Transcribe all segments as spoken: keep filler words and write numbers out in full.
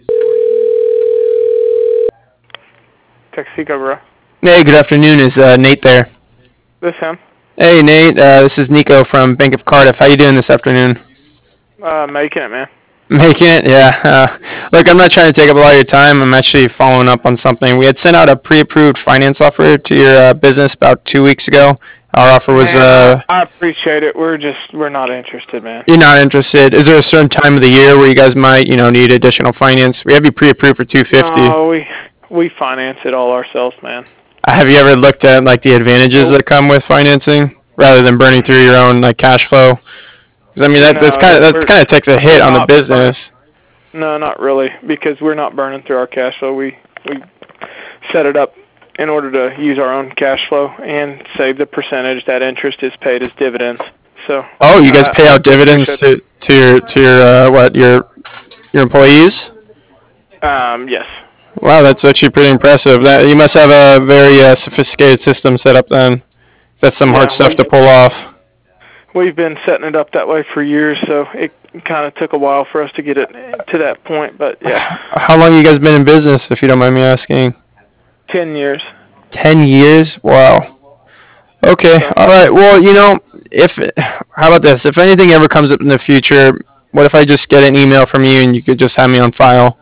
Texaco, bro. Hey, good afternoon. Is uh, Nate there? This him? Hey, Nate. Uh, this is Nico from Bank of Cardiff. How you doing this afternoon? Uh, making it, man. Making it? Yeah. Uh, look, I'm not trying to take up a lot of your time. I'm actually following up on something. We had sent out a pre-approved finance offer to your uh, business about two weeks ago. Our offer was... Man, Uh, I, I appreciate it. We're just, we're not interested, man. You're not interested. Is there a certain time of the year where you guys might, you know, need additional finance? We have you pre-approved for two hundred fifty dollars. No, we, we finance it all ourselves, man. Have you ever looked at like the advantages Nope. that come with financing rather than burning through your own like cash flow? Because I mean that, No, that's kind of that we're- kind of takes a hit we're on the not business. No, not really, because we're not burning through our cash flow. We, we set it up in order to use our own cash flow and save the percentage that interest is paid as dividends. So. Oh, you guys uh, pay out dividends appreciate to to your to your uh, what your your employees? it. Um, yes. Wow, that's actually pretty impressive. That you must have a very uh, sophisticated system set up then. That's some Yeah, hard stuff we- to pull off. We've been setting it up that way for years, so it kind of took a while for us to get it to that point. But yeah, How long you guys been in business, if you don't mind me asking? ten years. Ten years? Wow. Okay. So- All right. Well, you know, if how about this? If anything ever comes up in the future, what if I just get an email from you and you could just have me on file?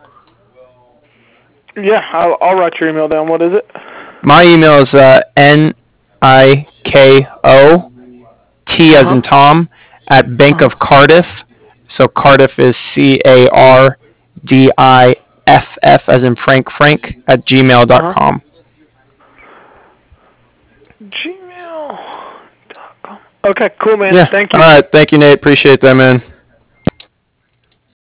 Yeah, I'll, I'll write your email down. What is it? My email is uh, N I K O T as in Tom at Bank of Cardiff. So Cardiff is C A R D I F F as in Frank Frank at gmail dot com. Gmail dot com. Okay, cool, man. Yeah. Thank you. All right. Thank you, Nate. Appreciate that, man.